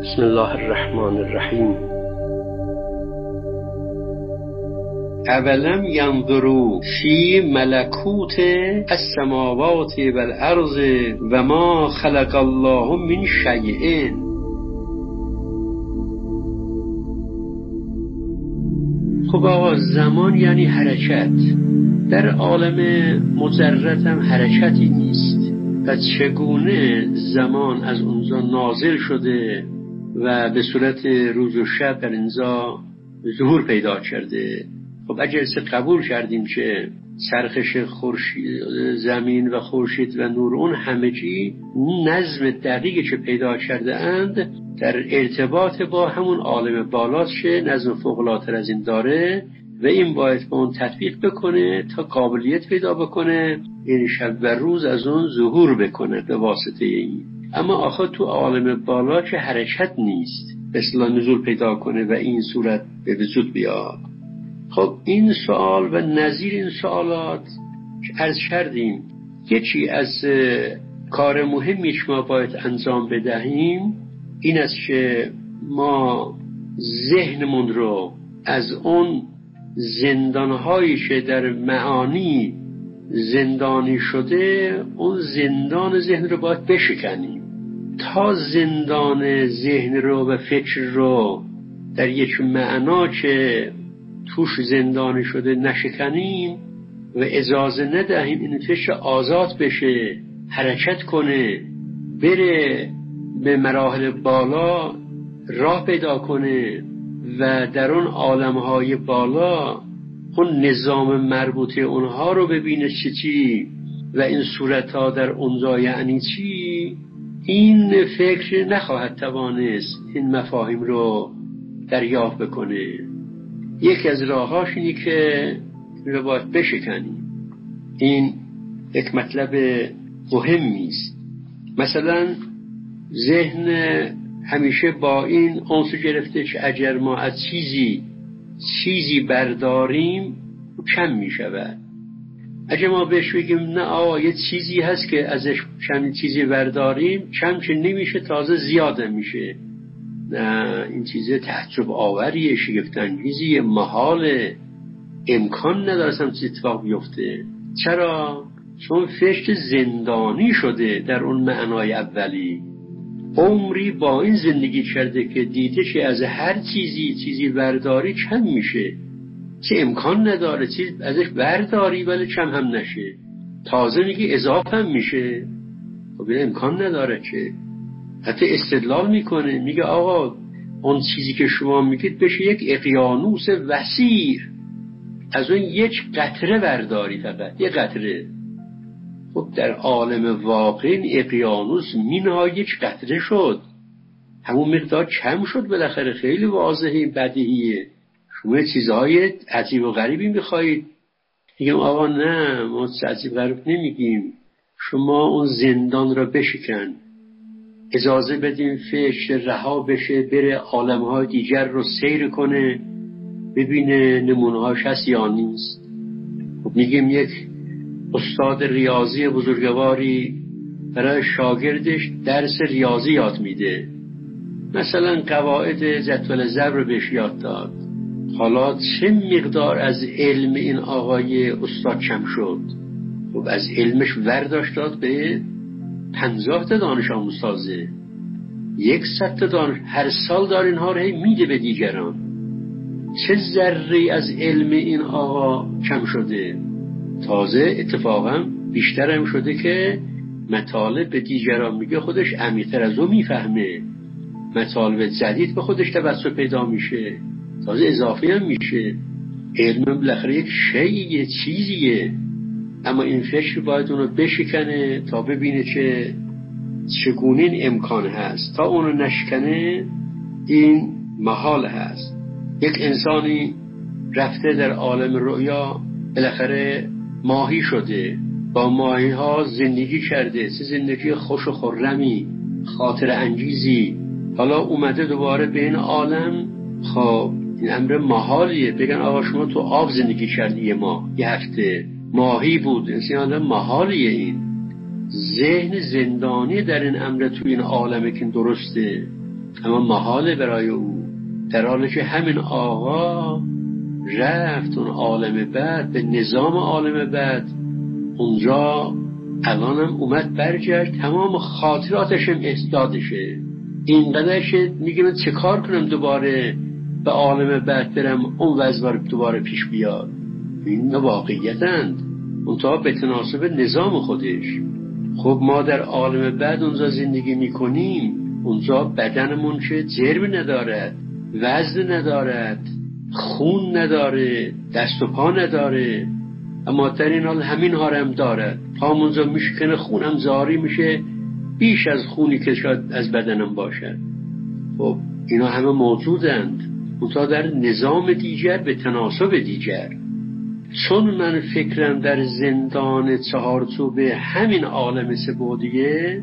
بسم الله الرحمن الرحیم. اولم ینظروا فی ملکوت السماوات والارض و ما خلق الله من شیء. خب آقا، زمان یعنی حرکت. در عالم مجرد هم حرکتی نیست. پس چگونه زمان از اونجا نازل شده و به صورت روز و شب در اینجا ظهور پیدا کرده؟ خب اگر قبول کردیم که چرخش خورشید، زمین و خورشید و نور اون همگی نظم دقیقی که پیدا کرده اند در ارتباط با همون عالم بالاست که نظم فوق‌العاده از این داره و این باید با اون تطبیق بکنه تا قابلیت پیدا بکنه این شب و روز از اون ظهور بکنه به واسطه این. اما آخه تو عالم بالا که حرکت نیست به اصطلاح نزول پیدا کنه و این صورت به وجود بیاد. خب این سوال و نظیر این سوالات که عرض کردیم یکی از کار مهمی که ما باید انجام بدهیم این است که ما ذهنمون رو از اون زندانهایی که در معانی زندانی شده اون زندان ذهن رو باید بشکنیم. تا زندان ذهن رو و فکر رو در یک معنا که توش زندانی شده نشکنیم و اجازه ندهیم این فکر آزاد بشه، حرکت کنه، بره به مراحل بالا راه پیدا کنه و در اون عالمهای بالا اون نظام مربوطه اونها رو ببینه چی و این صورتها در اونجا یعنی چی، این فکر نخواهد توانست این مفاهیم رو دریافت بکنه. یکی از راهاش اینی که رو باید بشکنیم. این یک مطلب مهمی است. مثلا ذهن همیشه با این عنصر گرفته که اگر ما از چیزی برداریم کم می شود. اگر ما بهش بگیم نه آقا یه چیزی هست که ازش کم چیزی برداریم کم که نمیشه تازه زیاده میشه، نه این چیزه تعجب آوریه، شگفت انگیزیه، محاله، امکان نداره اصلا چیز اتفاق بیفته. چرا؟ چون فکر زندانی شده در اون معنای اولی. عمری با این زندگی کرده که دیده که از هر چیزی برداری کم میشه، که امکان نداره چیز ازش برداری ولی کم هم نشه، تازه میگه اضافه هم میشه. خب این امکان نداره که. حتی استدلال میکنه، میگه آقا اون چیزی که شما میگید بشه یک اقیانوس وسیع، از اون یک قطره برداری، فقط یک قطره. خب در عالم واقع این اقیانوس مینها یک قطره شد، همون مقدار کم شد بالاخره. خیلی واضحه، بدیهیه. شما چیزهای عجیب و غریبی میخواهید، میگم آقا نه ما عجیب و غریب نمیگیم، شما اون زندان را بشکن، اجازه بدیم فکر رها بشه، بره عالمهای دیگر رو سیر کنه، ببینه نمونهاش هست یا نیست. خب میگیم یک استاد ریاضی بزرگواری برای شاگردش درس ریاضی یاد میده، مثلا قواعد جدول ضرب رو بهش یاد داد. حالا چه مقدار از علم این آقای استاد کم شد؟ خب از علمش ورداشت داد به 50 تا دانش آموز تازه، 100 تا دانش، هر سال دار اینها رو میده به دیگران. چه ذره از علم این آقا کم شده؟ تازه اتفاقا بیشتر هم شده که مطالب به دیگران میگه، خودش عمیق‌تر از اون میفهمه، مطالب جدید به خودش توسط پیدا میشه، تازه اضافه هم میشه. علم بالاخره یک شیء، چیزیه، اما این فکر باید اونو بشکنه تا ببینه که چگونه این امکان هست. تا اونو نشکنه این محال هست. یک انسانی رفته در عالم رؤیا، بالاخره ماهی شده، با ماهی ها زندگی کرده، چه زندگی خوش و خرمی، خاطر انگیزی. حالا اومده دوباره به این عالم. خب این امر محالیه. بگن آقا شما تو آب زندگی کردی یه ماه، یه هفته، ماهی بود، انسان محالیه. این ذهن زندانی در این امر تو این عالمه که درسته. اما محاله برای او، در حالی که همین آقا رفت اون عالم بعد، به نظام عالم بعد، اونجا الانم اومد برگشت، تمام خاطراتش هم احدادشه، اینقدرش میگه من چه کار کنم دوباره به عالم بعد برم اون وضع دوباره پیش بیاد. این واقعیتند منتها به تناسب نظام خودش. خب ما در عالم بعد اونجا زندگی میکنیم، اونجا بدنمون که جرم ندارد، وزن ندارد، خون نداره، دست و پا نداره، اما در این حال همین ها هم دارد. پام اونجا میشکنه، خونم جاری میشه بیش از خونی که شاید از بدنم باشد. خب اینا همه موجودند، منتها در نظام دیگر، به تناسب دیگر. چون من فکرم در زندان چهارچوبه همین عالم سه‌بعدیه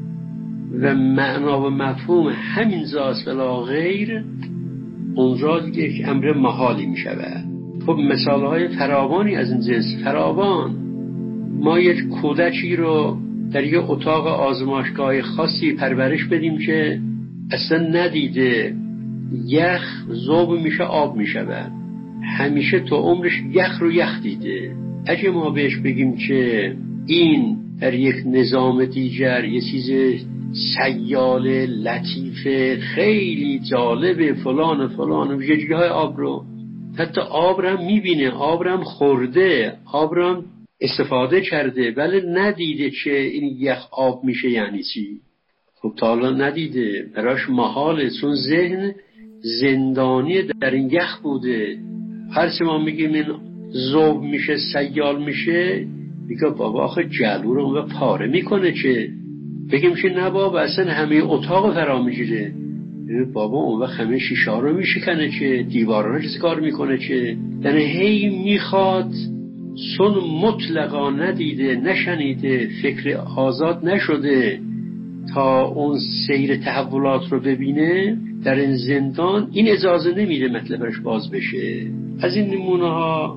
و معنا و مفهوم همین ذات ولا غیر، اونجا یک امر محالی می شود. خب مثالهای فراوانی از این جنس، فراوان. ما یک کودکی رو در یک اتاق آزمایشگاه خاصی پرورش بدیم که اصلا ندیده یخ ذوب میشه، آب می شود، همیشه تو عمرش یخ رو یخ دیده. اگه ما بهش بگیم که این در یک نظام دیگر یه چیز سیال لطیفه خیلی جالبه فلان فلان، ویژگی‌های آب رو، حتی آب رو هم میبینه، آب رو هم خورده، آب رو هم استفاده کرده، ولی ندیده که این یخ آب میشه یعنی چی. خب تا حالا ندیده، براش محاله، چون ذهن زندانی در این یخ بوده. هر چه ما میگیم این ذوب میشه، سیال میشه، میگه بابا آخه جلو رو پاره میکنه، که بگیم که نه بابا اصلا همه اتاق فرا میگیره، بابا اون وقت همه شیشه ها رو میشکنه، که دیوارا رو چیز کار میکنه، که در هی میخواد، چون مطلقا ندیده، نشنیده، فکر آزاد نشده تا اون سیر تحولات رو ببینه در این زندان، این اجازه نمیده مطلبش باز بشه. از این نمونه ها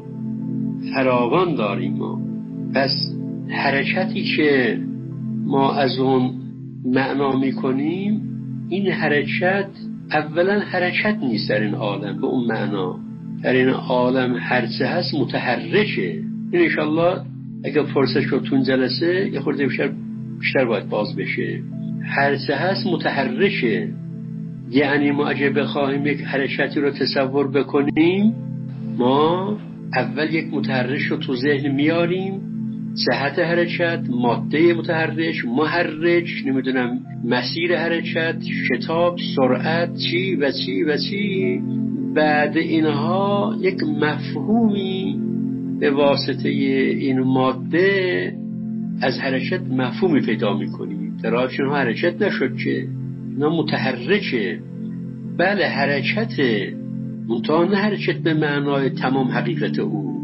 فراوان داریم ما. پس حرکتی که ما از اون معنا میکنیم، این حرکت اولا حرکت نیست در این عالم به اون معنا. در این عالم هرچه هست متحرکه. این انشالله اگر فرصت شد تون جلسه یه خورده بیشتر باید باز بشه. هرچه هست متحرکه، یعنی ما اگه بخواهیم یک حرکتی رو تصور بکنیم، ما اول یک متحرک رو تو ذهن میاریم، جهت حرکت، ماده متحرک، محرک، نمیدونم مسیر حرکت، شتاب، سرعت، چی و چی و چی. بعد اینها یک مفهومی به واسطه این ماده از حرکت مفهومی پیدا میکنیم. در حالی اینها حرکت نشد که اینا متحرکه. بله حرکته، منتها نه حرکت به معنای تمام حقیقت او.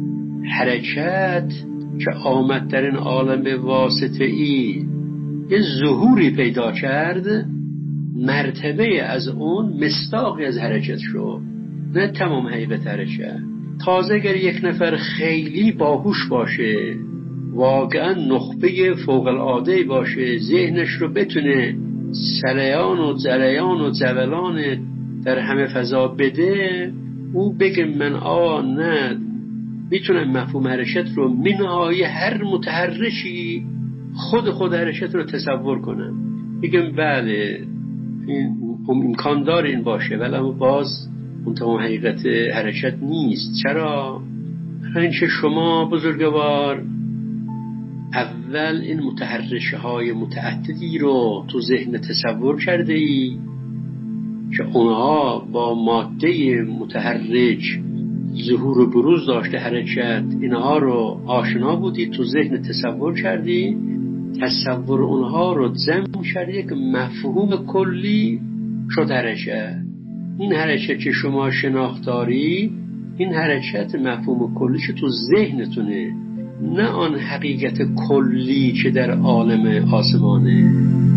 حرکت که آمد در این عالم به واسطه ای یه ظهوری پیدا کرد، مرتبه از اون مصداقی از حرکت شد، نه تمام حقیقت حرکت. تازه اگر یک نفر خیلی باهوش باشه، واقعا نخبه فوق العاده باشه، ذهنش رو بتونه سریان و جریان و جولان در همه فضا بده، او بگه من نه میتونم مفهوم حرکت رو منهای هر متحرشی خود حرکت رو تصور کنم. بگم بله این امکان داره این باشه، ولی اما باز اون تمام حقیقت حرکت نیست. چرا؟ این که شما بزرگوار اول این متحرشه های متعددی رو تو ذهن تصور کرده ای که اونها با ماده متحرک ظهور و بروز داشته حرکت، اینها رو آشنا بودی، تو ذهن تصور کردی، تصور اونها رو جمع کردی، یک مفهوم کلی شد حرکت. این حرکت که شما شناخت داری، این حرکت مفهوم کلی که تو ذهنتونه، نه آن حقیقت کلی که در عالم آسمانه.